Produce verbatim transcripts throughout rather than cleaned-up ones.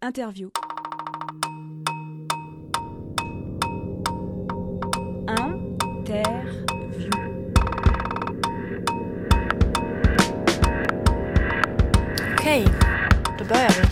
Interview. Interview. Okej, då börjar vi.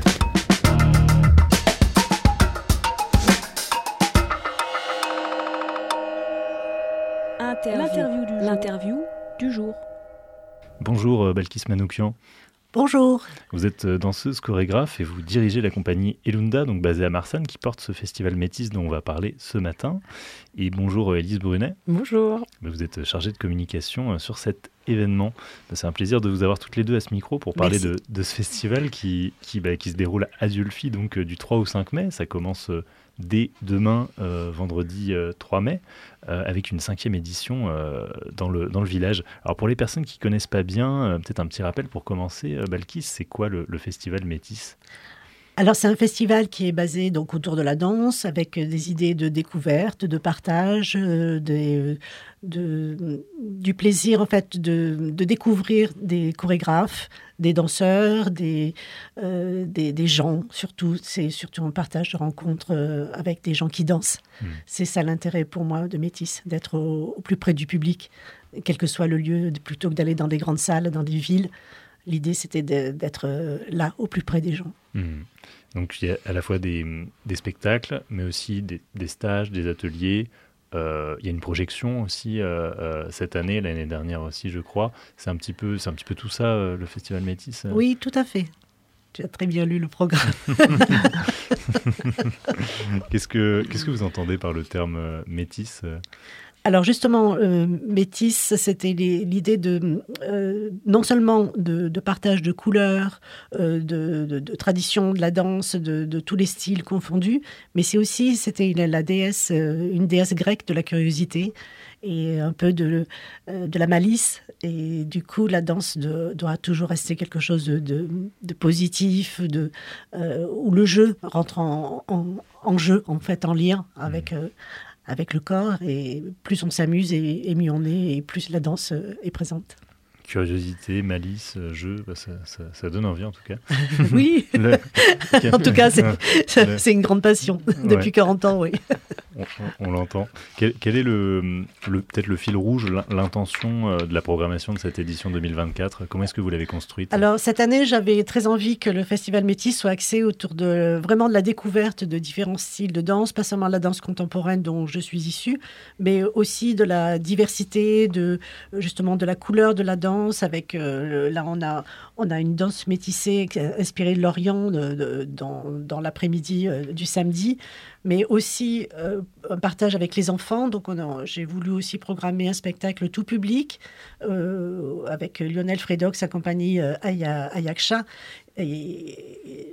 Interview. L'interview du jour. L'interview du jour. Bonjour Balkis Manoukian. Bonjour. Vous êtes danseuse, chorégraphe et vous dirigez la compagnie Elunda, donc basée à Marsanne, qui porte ce festival Métis dont on va parler ce matin. Et bonjour Élise Brunet. Bonjour. Vous êtes chargée de communication sur cet événement. C'est un plaisir de vous avoir toutes les deux à ce micro pour parler de, de ce festival qui, qui, bah, qui se déroule à Dieulefi, donc du trois au cinq mai. Ça commence dès demain, euh, vendredi euh, trois mai, euh, avec une cinquième édition euh, dans, le, dans le village. Alors pour les personnes qui ne connaissent pas bien, euh, peut-être un petit rappel pour commencer. Euh, Balkis, c'est quoi le, le festival Métis ? Alors c'est un festival qui est basé donc autour de la danse, avec des idées de découverte, de partage, euh, des, de, du plaisir en fait de, de découvrir des chorégraphes, des danseurs, des, euh, des, des gens surtout. C'est surtout un partage de rencontres euh, avec des gens qui dansent. Mmh. C'est ça l'intérêt pour moi de Métis, d'être au, au plus près du public, quel que soit le lieu, plutôt que d'aller dans des grandes salles, dans des villes. L'idée, c'était de, d'être là, au plus près des gens. Mmh. Donc, il y a à la fois des, des spectacles, mais aussi des, des stages, des ateliers. Euh, il y a une projection aussi euh, euh, cette année, l'année dernière aussi, je crois. C'est un petit peu, c'est un petit peu tout ça, euh, le Festival Métis. Euh. Oui, tout à fait. Tu as très bien lu le programme. qu'est-ce que, qu'est-ce que vous entendez par le terme euh, métis euh Alors justement, euh, Métis, c'était les, l'idée de euh, non seulement de, de partage de couleurs, euh, de, de, de tradition de la danse, de, de tous les styles confondus, mais c'est aussi, c'était la, la déesse, euh, une déesse grecque de la curiosité et un peu de, euh, de la malice. Et du coup, la danse de, doit toujours rester quelque chose de, de, de positif, de, euh, où le jeu rentre en, en, en jeu, en fait, en lien avec... Euh, avec le corps, et plus on s'amuse et, et mieux on est, et plus la danse est présente. Curiosité, malice, jeu, bah ça, ça, ça donne envie en tout cas. Oui, le... en tout cas c'est, le... c'est une grande passion, depuis ouais. quarante ans, oui. On, on, on l'entend. Quel, quel est le, le, peut-être le fil rouge, l'intention de la programmation de cette édition deux mille vingt-quatre ? Comment est-ce que vous l'avez construite ? Alors cette année, j'avais très envie que le Festival Métis soit axé autour de, vraiment de la découverte de différents styles de danse, pas seulement la danse contemporaine dont je suis issue, mais aussi de la diversité, de, justement de la couleur de la danse. Avec, euh, là, on a, on a une danse métissée inspirée de l'Orient de, de, dans, dans l'après-midi euh, du samedi, mais aussi euh, un partage avec les enfants. Donc, on a, j'ai voulu aussi programmer un spectacle tout public euh, avec Lionel Fredoc, sa compagnie euh, Aya, Ayaksha, et, et,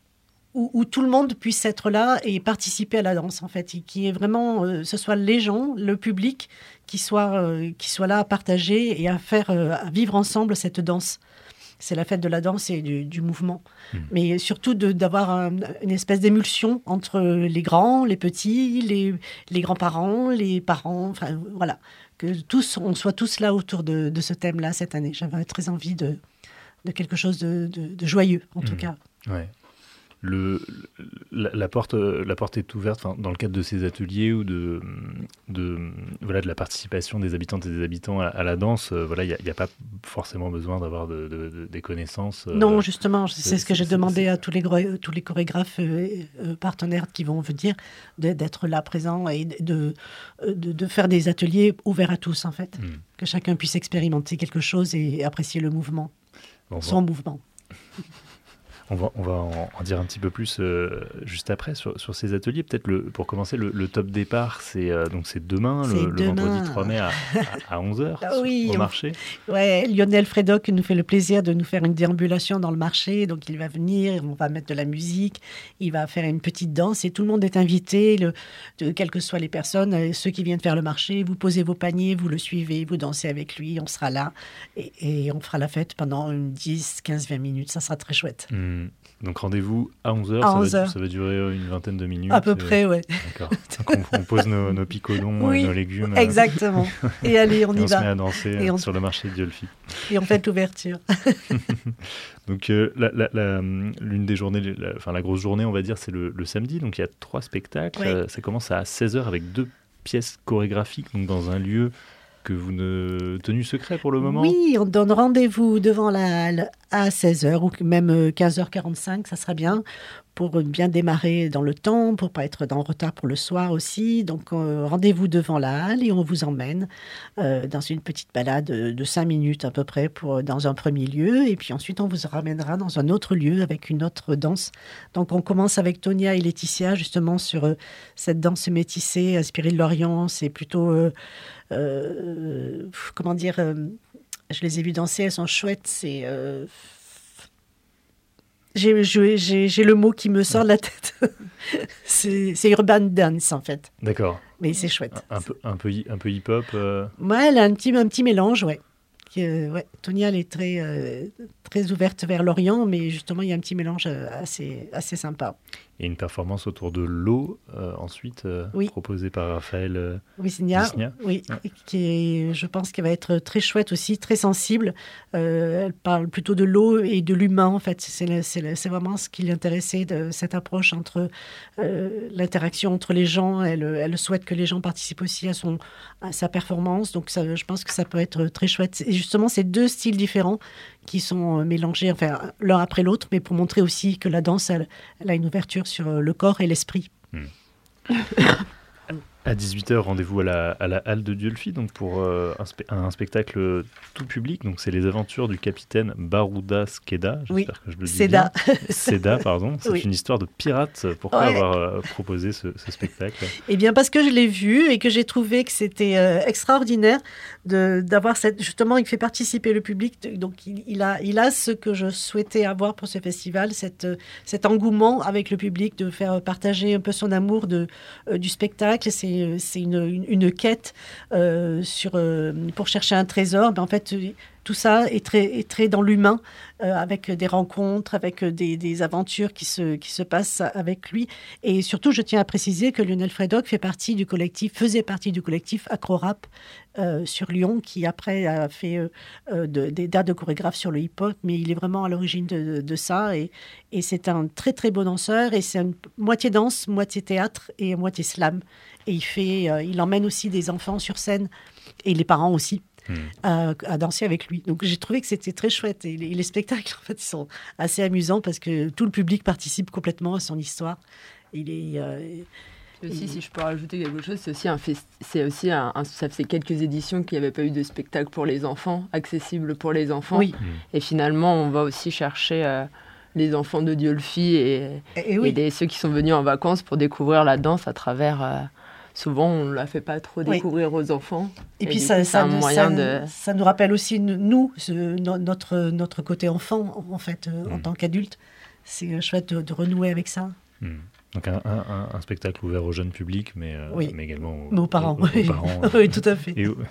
où, où tout le monde puisse être là et participer à la danse, en fait, et qui est vraiment, euh, ce soit les gens, le public, qui soit, euh, qui soit là à partager et à faire, euh, à vivre ensemble cette danse. C'est la fête de la danse et du, du mouvement. Mmh. Mais surtout de, d'avoir un, une espèce d'émulsion entre les grands, les petits, les, les grands-parents, les parents, enfin voilà. Que tous, on soit tous là autour de, de ce thème-là cette année. J'avais très envie de, de quelque chose de, de, de joyeux, en mmh. tout cas. Ouais. Le, la, la, porte, la porte est ouverte dans le cadre de ces ateliers ou de, de, voilà, de la participation des habitantes et des habitants à, à la danse. Euh, voilà, il n'y a, a pas forcément besoin d'avoir de, de, de, des connaissances. Euh, non, justement, c'est, c'est ce que j'ai demandé c'est... à tous les, tous les chorégraphes euh, euh, partenaires qui vont venir, de, d'être là présents et de, de, de faire des ateliers ouverts à tous, en fait. Mm. Que chacun puisse expérimenter quelque chose et apprécier le mouvement, bon, son bon. mouvement. On va, on va en, en dire un petit peu plus euh, juste après sur, sur ces ateliers. Peut-être le, pour commencer, le, le top départ, c'est, euh, donc c'est demain, c'est le, demain. le vendredi trois mai à, à, à onze heures ah oui, au on, marché. Ouais, Lionel Fredoc nous fait le plaisir de nous faire une déambulation dans le marché. Donc il va venir, on va mettre de la musique, il va faire une petite danse et tout le monde est invité, le, de, quelles que soient les personnes, ceux qui viennent faire le marché. Vous posez vos paniers, vous le suivez, vous dansez avec lui, on sera là et, et on fera la fête pendant une dix, quinze, vingt minutes. Ça sera très chouette. Mmh. Donc rendez-vous à onze heures, à ça, onze va, heures. ça va durer une vingtaine de minutes. À peu euh, près, ouais. D'accord. Donc on, on pose nos, nos picodons Oui, et nos légumes. Exactement. Et allez, on et y on se met va. à danser Et on- sur le marché de Diolfi. Et on fait l'ouverture. Donc euh, la, la- la- l'une des journées, la, enfin la grosse journée, on va dire, c'est le, le samedi. Donc il y a trois spectacles. Oui. Euh, ça commence à seize heures avec deux pièces chorégraphiques, donc dans un lieu que vous ne tenu secret pour le moment. Oui, on donne rendez-vous devant la halle à seize heures ou même quinze heures quarante-cinq, ça sera bien, pour bien démarrer dans le temps, pour pas être en retard pour le soir aussi. Donc euh, rendez-vous devant la halle et on vous emmène euh, dans une petite balade de cinq minutes à peu près pour, dans un premier lieu. Et puis ensuite, on vous ramènera dans un autre lieu avec une autre danse. Donc on commence avec Tonia et Laetitia justement sur euh, cette danse métissée inspirée de l'Orient. C'est plutôt... Euh, euh, comment dire, euh, je les ai vues danser, elles sont chouettes. C'est, euh, j'ai, j'ai, j'ai, j'ai le mot qui me sort de la tête. c'est, c'est urban dance en fait, D'accord. mais c'est chouette. Un, un peu, un peu, hi- un peu hip-hop. euh, Ouais, elle a un petit, un petit mélange, ouais. Qui, euh, ouais. Tonia, elle est très, euh, très ouverte vers l'Orient, mais justement, il y a un petit mélange euh, assez, assez sympa. Et une performance autour de l'eau, euh, ensuite, euh, Oui. proposée par Raphaël euh, Wisnia, Wisnia. oui, Ouais. qui est, je pense qu'elle va être très chouette aussi, très sensible. Euh, elle parle plutôt de l'eau et de l'humain, en fait. C'est, le- c'est, le- c'est vraiment ce qui l'intéressait, de cette approche entre euh, l'interaction entre les gens. Elle, elle souhaite que les gens participent aussi à, son, à sa performance. Donc, ça, je pense que ça peut être très chouette. Et justement, ces deux styles différents qui sont mélangés, enfin, l'un après l'autre, mais pour montrer aussi que la danse, elle, elle a une ouverture sur le corps et l'esprit. À dix-huit heures, rendez-vous à la, à la halle de Diolfi, donc pour euh, un, spe- un spectacle tout public. Donc c'est les aventures du capitaine Barouda Skeda. J'espère Oui, que je le dis Seda. bien. Seda, pardon. C'est Oui. une histoire de pirate. Pourquoi Ouais. avoir euh, proposé ce, ce spectacle? Eh bien, parce que je l'ai vu et que j'ai trouvé que c'était euh, extraordinaire de, d'avoir cette... Justement, il fait participer le public. Donc, il, il, a, il a ce que je souhaitais avoir pour ce festival, cette, euh, cet engouement avec le public, de faire partager un peu son amour de, euh, du spectacle. C'est, c'est une, une, une quête euh, sur, euh, pour chercher un trésor. Mais en fait, euh, tout ça est très, est très dans l'humain, euh, avec des rencontres, avec des, des aventures qui se, qui se passent avec lui. Et surtout, je tiens à préciser que Lionel Fredoc fait partie du collectif, faisait partie du collectif Acrorap euh, sur Lyon, qui après a fait euh, euh, de, des dates de chorégraphe sur le hip-hop, mais il est vraiment à l'origine de, de ça. Et, et c'est un très très beau danseur, et c'est une moitié danse, moitié théâtre et moitié slam. Et il fait, euh, il emmène aussi des enfants sur scène, et les parents aussi. Hmm. À, à danser avec lui. Donc j'ai trouvé que c'était très chouette. Et les, les spectacles, en fait, ils sont assez amusants parce que tout le public participe complètement à son histoire. Il est... euh, Et aussi, si je peux rajouter quelque chose, c'est aussi un, fest- c'est aussi un, un- ça fait quelques éditions qu'il n'y avait pas eu de spectacle pour les enfants, accessible pour les enfants. Oui. Et finalement, on va aussi chercher euh, les enfants de Diolfi et, Et, et oui. et les- ceux qui sont venus en vacances pour découvrir la danse à travers... euh, souvent, on ne la fait pas trop Oui. découvrir aux enfants. Et, Et puis du ça, coup, c'est ça, un nous- moyen ça, de- ça nous rappelle aussi, nous, ce- no- notre, notre côté enfant, en fait, euh, en Mm. tant qu'adulte. C'est euh, chouette de, de renouer avec ça. Hmm. Donc un, un- un- un spectacle ouvert au jeune public, mais, euh, Oui. mais également aux, Mais aux parents. aux- aux oui. parents, Oui, tout à fait. et aux-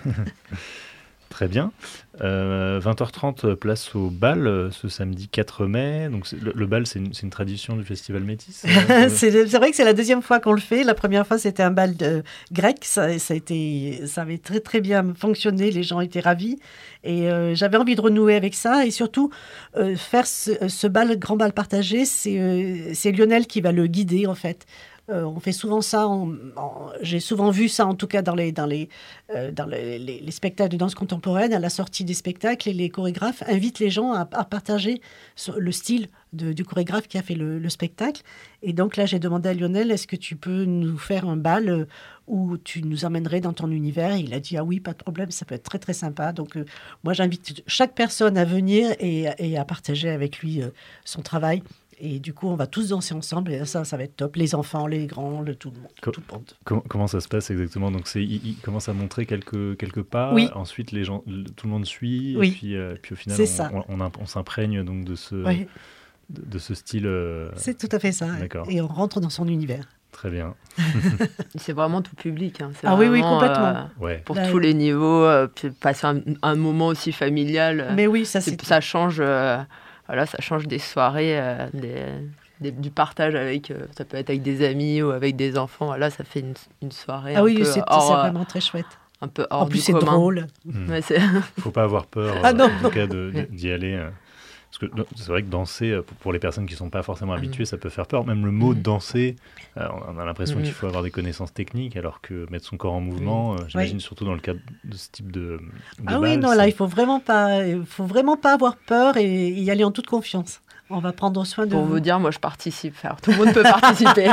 Très bien. Euh, vingt heures trente, place au bal euh, ce samedi quatre mai. Donc c'est- le, le bal, c'est une, c'est une tradition du festival Métis. euh, c'est, c'est vrai que c'est la deuxième fois qu'on le fait. La première fois, c'était un bal de, grec. Ça, ça, a été, ça avait très, très bien fonctionné. Les gens étaient ravis. Et euh, j'avais envie de renouer avec ça. Et surtout, euh, faire ce, ce bal, grand bal partagé, c'est, euh, c'est Lionel qui va le guider, en fait. Euh, on fait souvent ça, en- en- j'ai souvent vu ça en tout cas dans, les, dans, les, euh, dans les, les- les spectacles de danse contemporaine, à la sortie des spectacles, et les chorégraphes invitent les gens à, à partager sur le style de- du chorégraphe qui a fait le, le spectacle. Et donc là, j'ai demandé à Lionel, est-ce que tu peux nous faire un bal euh, où tu nous emmènerais dans ton univers? Et il a dit, ah oui, pas de problème, ça peut être très très sympa. Donc euh, moi, j'invite chaque personne à venir et, et à partager avec lui euh, son travail. Et du coup, on va tous danser ensemble et ça, ça va être top. Les enfants, les grands, le tout le monde. Co- tout le monde. Com- comment ça se passe exactement? Donc c'est, il, il commence à montrer quelques, quelques pas, Oui. ensuite les gens, le- tout le monde suit, Oui. et puis, euh, puis au final C'est on, ça. on, on imp- on s'imprègne donc de ce, Ouais, de, de ce style. euh, c'est tout à fait ça. D'accord. Et on rentre dans son univers. Très bien. C'est vraiment tout public. hein. C'est Ah oui, oui, vraiment, complètement. euh, Ouais. pour Là, tous les niveaux, euh, puis passer un, un moment aussi familial. euh, Mais oui, ça c'est- c'est... ça change euh, voilà, ça change des soirées, euh, des, des, du partage avec, euh, ça peut être avec des amis ou avec des enfants. Voilà, ça fait une, une soirée ah un oui, peu c'est, hors, c'est vraiment très chouette. Un peu hors en plus, du c'est commun. drôle. Mmh. Ouais, c'est... Faut pas avoir peur, ah, euh, non, en tout cas, de, de, d'y aller. Euh, parce que c'est vrai que danser, pour, pour les personnes qui sont pas forcément habituées, mmh. ça peut faire peur. Même le mot mmh. danser, euh, on a l'impression mmh. qu'il faut avoir des connaissances techniques, alors que mettre son corps en mouvement, mmh. euh, j'imagine oui. surtout dans le cadre de ce type de, de ah bal, oui, non, c'est... là, il faut vraiment pas, il faut vraiment pas avoir peur et y aller en toute confiance. On va prendre soin de Pour vous. vous dire, moi, je participe. Alors, tout le monde peut participer.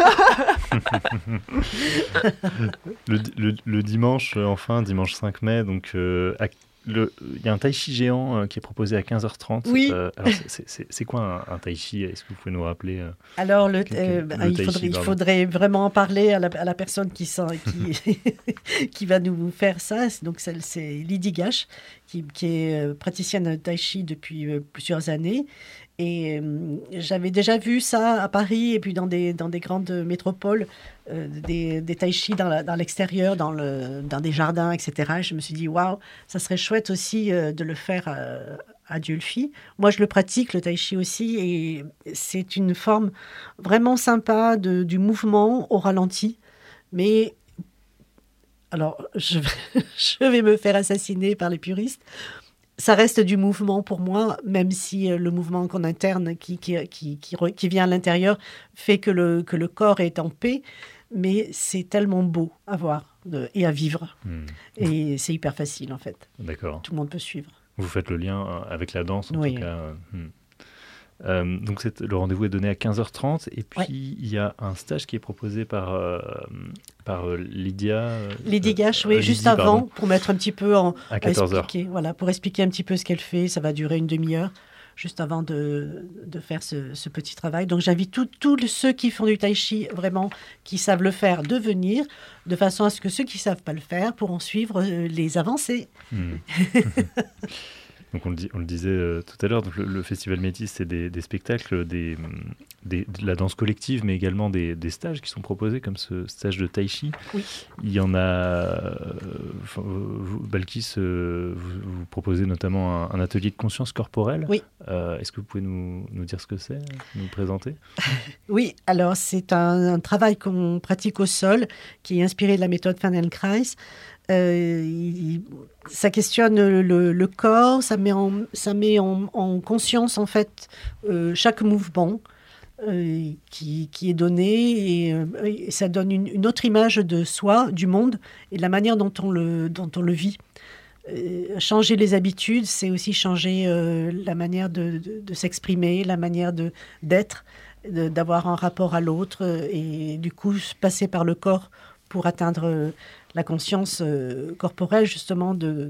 le, le, le dimanche, enfin, dimanche cinq mai, donc, euh, il y a un tai chi géant euh, qui est proposé à quinze heures trente. Oui. Euh, alors, c'est, c'est, c'est quoi un, un tai chi ? Est-ce que vous pouvez nous rappeler euh, Alors, le, que, euh, le il, faudrait, il faudrait vraiment en parler à la, à la personne qui, qui, qui va nous faire ça. Donc, c'est, c'est Lydie Gache, qui, qui est praticienne de tai chi depuis euh, plusieurs années. Et euh, j'avais déjà vu ça à Paris et puis dans des, dans des grandes métropoles, euh, des, des tai chi dans, la, dans l'extérieur, dans, le, dans des jardins, et cetera. Et je me suis dit, waouh, ça serait chouette aussi euh, de le faire euh, à Dieulefit. Moi, je le pratique, le tai chi aussi, et c'est une forme vraiment sympa de, du mouvement au ralenti. Mais, alors, je vais, je vais me faire assassiner par les puristes. Ça reste du mouvement pour moi, même si le mouvement qu'on interne, qui, qui, qui, qui, qui vient à l'intérieur, fait que le, que le corps est en paix. Mais c'est tellement beau à voir de, et à vivre. Mmh. Et c'est hyper facile, en fait. D'accord. Tout le monde peut suivre. Vous faites le lien avec la danse, en oui. tout cas. Mmh. Euh, donc c'est, le rendez-vous est donné à quinze heures trente et puis ouais. il y a un stage qui est proposé par, euh, par euh, Lydia euh, Lydie Gache, oui, euh, juste Lydie, avant, pardon. pour mettre un petit peu en... À quatorze heures. Voilà, pour expliquer un petit peu ce qu'elle fait. Ça va durer une demi-heure, juste avant de, de faire ce, ce petit travail. Donc j'invite tous ceux qui font du tai chi, vraiment, qui savent le faire, de venir, de façon à ce que ceux qui ne savent pas le faire pourront suivre euh, les avancées. Mmh. Donc on le, dit, on le disait euh, tout à l'heure, donc le, le Festival Métis, c'est des, des spectacles, des, des, de la danse collective, mais également des, des stages qui sont proposés, comme ce stage de tai chi. Oui. Il y en a, euh, vous, Balkis, euh, vous, vous proposez notamment un, un atelier de conscience corporelle. Oui. Euh, est-ce que vous pouvez nous, nous dire ce que c'est, nous le présenter ? Oui, alors c'est un, un travail qu'on pratique au sol, qui est inspiré de la méthode Feldenkrais. Euh, il, ça questionne le, le corps, ça met en, ça met en, en conscience en fait euh, chaque mouvement euh, qui, qui est donné et, euh, et ça donne une, une autre image de soi, du monde et de la manière dont on le, dont on le vit. Euh, changer les habitudes, c'est aussi changer euh, la manière de, de, de s'exprimer, la manière de, d'être, de, d'avoir un rapport à l'autre et du coup passer par le corps pour atteindre la conscience euh, corporelle, justement, de,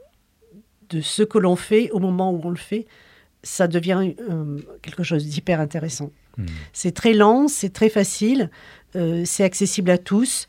de ce que l'on fait au moment où on le fait. Ça devient euh, quelque chose d'hyper intéressant. Mmh. C'est très lent, c'est très facile, euh, c'est accessible à tous.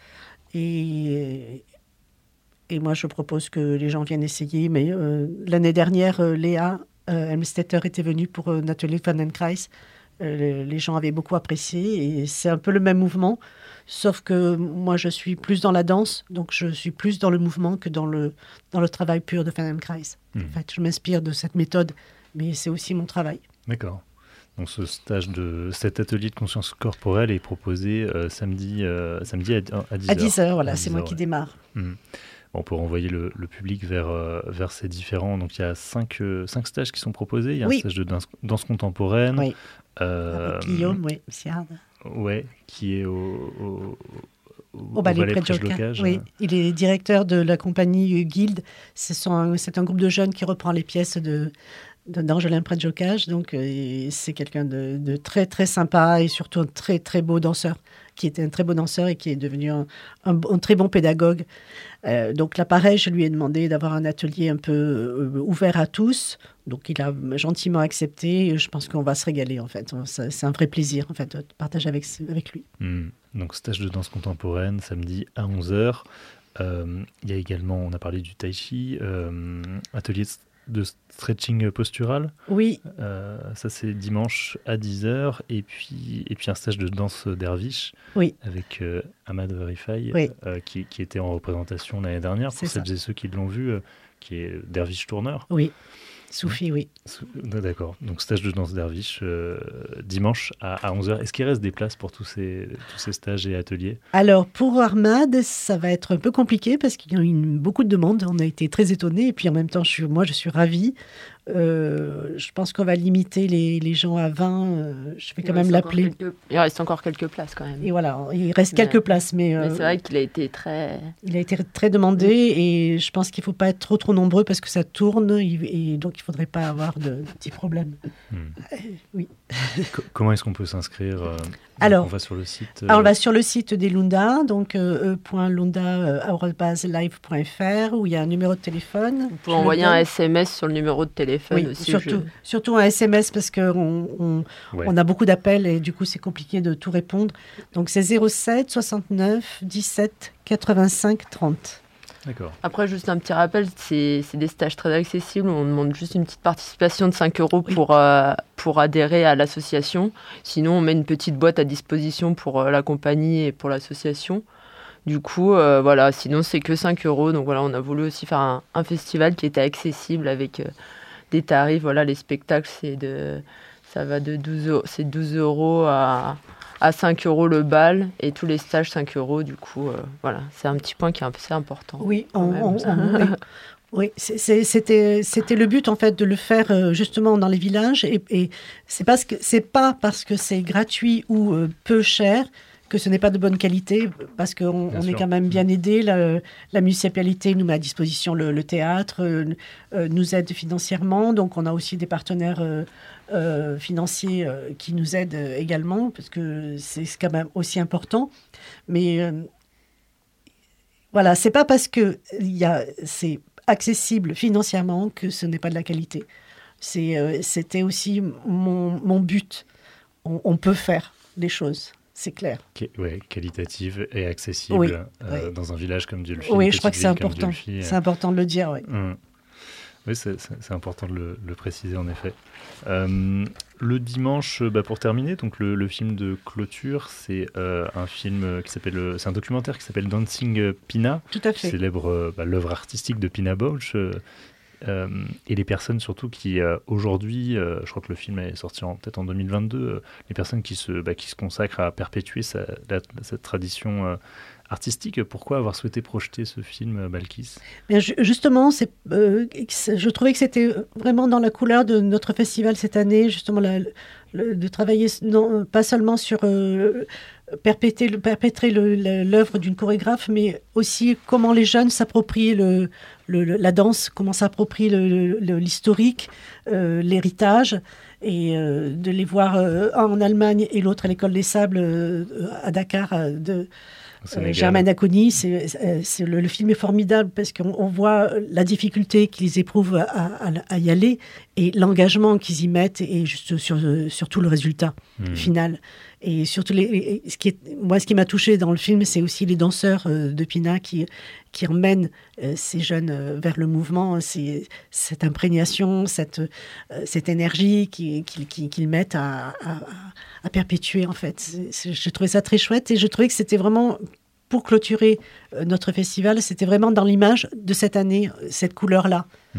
Et, et moi, je propose que les gens viennent essayer. Mais euh, l'année dernière, euh, Léa euh, Helmstetter était venue pour un atelier Feldenkrais. Euh, les gens avaient beaucoup apprécié et c'est un peu le même mouvement. Sauf que moi, je suis plus dans la danse, donc je suis plus dans le mouvement que dans le, dans le travail pur de Feldenkrais. Mmh. En fait, je m'inspire de cette méthode, mais c'est aussi mon travail. D'accord. Donc ce stage de cet atelier de conscience corporelle est proposé euh, samedi, euh, samedi à, à dix heures. À dix heures, voilà, à c'est moi ouais. qui démarre. Mmh. Bon, pour envoyer le, le public vers, euh, vers ces différents... Donc il y a cinq, euh, cinq stages qui sont proposés. Il y a oui. un stage de danse, danse contemporaine. Oui. Euh, Avec Guillaume, oui, Siard. Ouais, qui est au, au, au, au Ballet Predjolkaj. Oui, il est directeur de la compagnie Guild. C'est, son, c'est un groupe de jeunes qui reprend les pièces de, de, d'Angelin Predjolkaj. Donc, euh, c'est quelqu'un de, de très, très sympa et surtout un très, très beau danseur, qui était un très beau danseur et qui est devenu un, un, un très bon pédagogue. Euh, donc là, pareil, je lui ai demandé d'avoir un atelier un peu euh, ouvert à tous. Donc, il a gentiment accepté. Je pense qu'on va se régaler, en fait. C'est, c'est un vrai plaisir, en fait, de partager avec, avec lui. Mmh. Donc, stage de danse contemporaine, samedi à onze heures. Euh, il y a également, on a parlé du tai chi, euh, atelier de stretching postural. Oui. Euh, ça, c'est dimanche à dix heures. Et puis, et puis un stage de danse derviche oui. avec euh, Ahmad Verify, oui. euh, qui, qui était en représentation l'année dernière, c'est pour celles ça. et ceux qui l'ont vu, euh, qui est derviche tourneur. Oui. Soufi, oui. D'accord. Donc, stage de danse derviche euh, dimanche à, à onze heures. Est-ce qu'il reste des places pour tous ces, tous ces stages et ateliers? Alors, pour Armad, ça va être un peu compliqué parce qu'il y a eu une, beaucoup de demandes. On a été très étonnés. Et puis, en même temps, je suis, moi, je suis ravie. Euh, je pense qu'on va limiter les, les gens à vingt. Euh, je vais quand il même l'appeler. Quelques... Il reste encore quelques places quand même. Et voilà, il reste quelques mais, places. Mais, euh, mais c'est vrai qu'il a été très... Il a été très demandé et je pense qu'il ne faut pas être trop, trop nombreux parce que ça tourne et donc il ne faudrait pas avoir de, de petits problèmes. Hmm. Euh, oui. Comment est-ce qu'on peut s'inscrire? euh, Alors, on va sur le site. Euh... Alors, on va sur le site des Lunda, donc e point lunda arobase live point f r, où il y a un numéro de téléphone. Vous pouvez envoyer un S M S sur le numéro de téléphone oui, aussi. Surtout, je... surtout un S M S parce qu'on on, ouais. on a beaucoup d'appels et du coup, c'est compliqué de tout répondre. Donc, c'est zéro sept soixante-neuf dix-sept quatre-vingt-cinq trente. D'accord. Après, juste un petit rappel, c'est, c'est des stages très accessibles. On demande juste une petite participation de cinq euros pour, oui. euh, pour adhérer à l'association. Sinon, on met une petite boîte à disposition pour euh, la compagnie et pour l'association. Du coup, euh, voilà, sinon, c'est que cinq euros. Donc voilà, on a voulu aussi faire un, un festival qui était accessible avec euh, des tarifs. Voilà, les spectacles, c'est de, ça va de douze euros, c'est douze euros à... à cinq euros le bal et tous les stages cinq euros. Du coup, euh, voilà, c'est un petit point qui est assez important. Oui, on, on, on, oui. oui c'est, c'est, c'était, c'était le but en fait de le faire euh, justement dans les villages et, et c'est, parce que, c'est pas parce que c'est gratuit ou euh, peu cher que ce n'est pas de bonne qualité, parce qu'on on est quand même bien aidé. La, la municipalité nous met à disposition le, le théâtre, euh, euh, nous aide financièrement, donc on a aussi des partenaires euh, euh, financiers euh, qui nous aident également, parce que c'est quand même aussi important. Mais euh, voilà, c'est pas parce que y a, c'est accessible financièrement que ce n'est pas de la qualité. C'est, euh, c'était aussi mon, mon but. On, on peut faire des choses. C'est clair. Qu- ouais, qualitative et accessible oui, euh, oui. dans un village comme Dieulefit. Oui, je crois que c'est important. Dieulefit, c'est euh... important de le dire, oui. Mmh. Oui, c'est, c'est, c'est important de le, le préciser, en effet. Euh, le dimanche, bah, pour terminer, donc le, le film de clôture, c'est euh, un film qui s'appelle, c'est un documentaire qui s'appelle Dancing Pina. Tout à fait. Qui célèbre bah, l'œuvre artistique de Pina Bausch. Euh, Euh, et les personnes surtout qui euh, aujourd'hui, euh, je crois que le film est sorti en, peut-être en deux mille vingt-deux, euh, les personnes qui se, bah, qui se consacrent à perpétuer sa, la, cette tradition euh, artistique. Pourquoi avoir souhaité projeter ce film, Balkis? Bien, justement, c'est, euh, je trouvais que c'était vraiment dans la couleur de notre festival cette année, justement la, le, de travailler non, pas seulement sur euh, perpétrer, perpétrer le, l'œuvre d'une chorégraphe, mais aussi comment les jeunes s'approprient le, le, le, la danse, comment s'approprient le, le, l'historique, euh, l'héritage, et euh, de les voir euh, un en Allemagne et l'autre à l'École des Sables euh, à Dakar, euh, de Euh, Germaine Acogny, c'est, c'est le, le film est formidable parce qu'on on voit la difficulté qu'ils éprouvent à, à, à y aller et l'engagement qu'ils y mettent et juste sur, sur tout le résultat mmh. final. Et surtout, les, ce qui est, moi, ce qui m'a touchée dans le film, c'est aussi les danseurs euh, de Pina qui, qui emmènent euh, ces jeunes euh, vers le mouvement, c'est, cette imprégnation, cette, euh, cette énergie qu'ils, qu'ils, qu'ils mettent à, à, à perpétuer, en fait. C'est, c'est, je trouvais ça très chouette et je trouvais que c'était vraiment, pour clôturer euh, notre festival, c'était vraiment dans l'image de cette année, cette couleur-là. Mmh.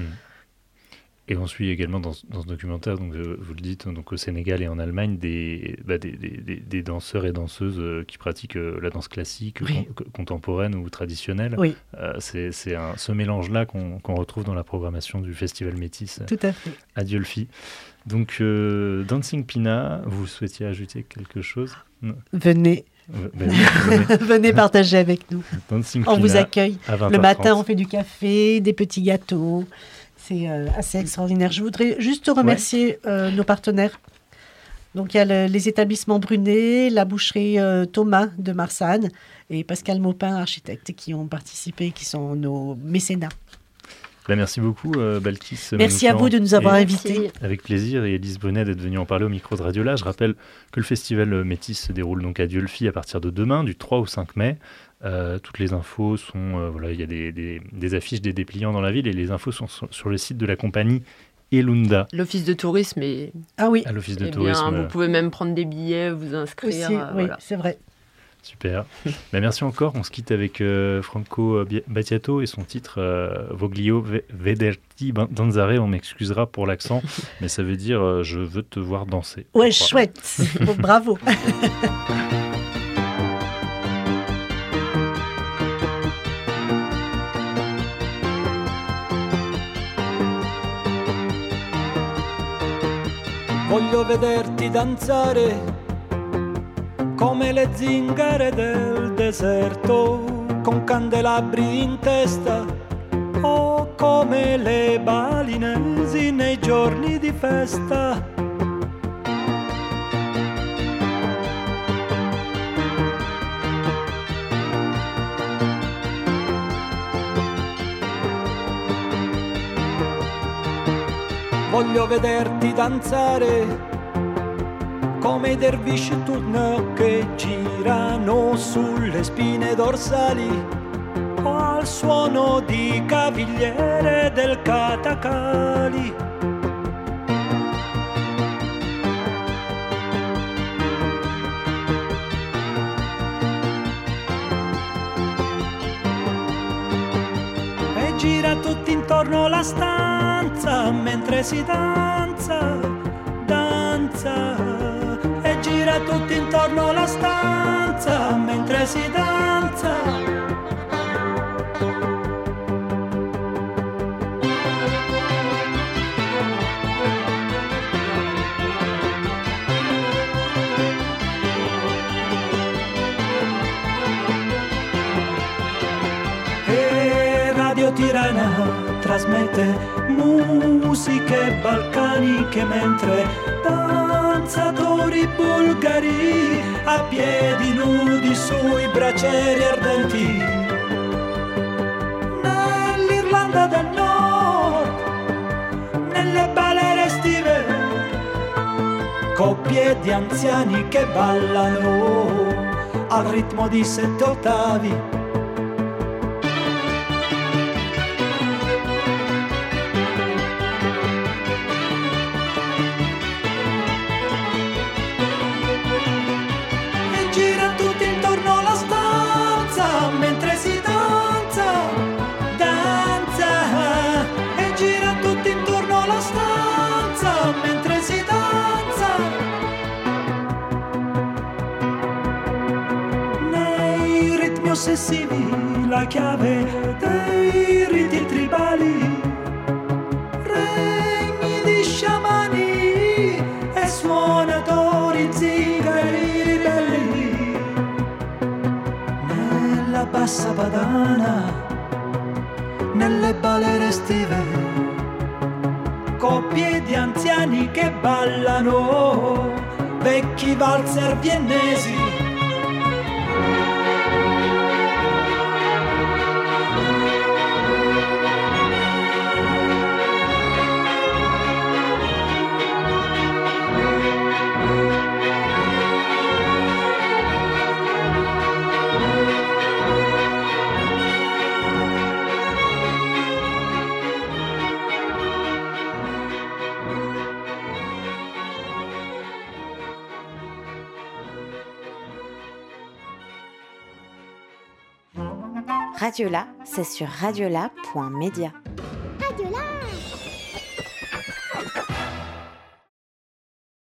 Et on suit également dans, dans ce documentaire, donc, euh, vous le dites, donc, au Sénégal et en Allemagne, des, bah, des, des, des danseurs et danseuses euh, qui pratiquent euh, la danse classique, oui. con, contemporaine ou traditionnelle. Oui. Euh, c'est c'est un, ce mélange-là qu'on, qu'on retrouve dans la programmation du Festival Métis Tout à fait. à Dieulefit. Donc, euh, Dancing Pina, vous souhaitiez ajouter quelque chose? Non. Venez. Venez, venez. Venez partager avec nous. Dancing on Pina vous accueille. Le matin, trente. on fait du café, des petits gâteaux. C'est euh, assez extraordinaire. Je voudrais juste remercier ouais. euh, nos partenaires. Donc, il y a le, les établissements Brunet, la boucherie euh, Thomas de Marsanne et Pascal Maupin, architecte, qui ont participé, qui sont nos mécénats. Ben, merci beaucoup, euh, Balkis. Merci à vous de nous avoir invités. Avec plaisir. Et Élise Bonnet d'être venue en parler au micro de Radio Là. Je rappelle que le festival Métis se déroule donc à Dieulefit à partir de demain, du trois au cinq mai. Euh, toutes les infos sont, euh, voilà, il y a des, des, des affiches, des dépliants dans la ville et les infos sont sur, sur le site de la compagnie Elunda. L'office de tourisme est... Ah oui. À l'office de eh tourisme. Bien, vous pouvez même prendre des billets, vous inscrire. Aussi, euh, oui, voilà. c'est vrai. Super. Bah, merci encore. On se quitte avec euh, Franco Battiato et son titre euh, Voglio vederti danzare. On m'excusera pour l'accent, mais ça veut dire euh, je veux te voir danser. Ouais, chouette. Bon, bravo. Voglio vederti danzare come le zingare del deserto, con candelabri in testa, o come le balinesi nei giorni di festa. Voglio vederti danzare come i dervisci turno che girano sulle spine dorsali o al suono di cavigliere del Katakali. E gira tutti intorno la stanza mentre si danza, danza. E gira tutti intorno la stanza mentre si danza. E Radio Tirana trasmette musiche balcaniche mentre danzatori bulgari a piedi nudi sui bracieri ardenti. Nell'Irlanda del Nord, nelle balere estive, coppie di anziani che ballano al ritmo di sette ottavi. Ossessivi, la chiave dei riti tribali, regni di sciamani e suonatori zingari ribelli. Nella bassa padana, nelle balere estive, coppie di anziani che ballano, vecchi valzer viennesi. Radiola, c'est sur radiola point media. Radiola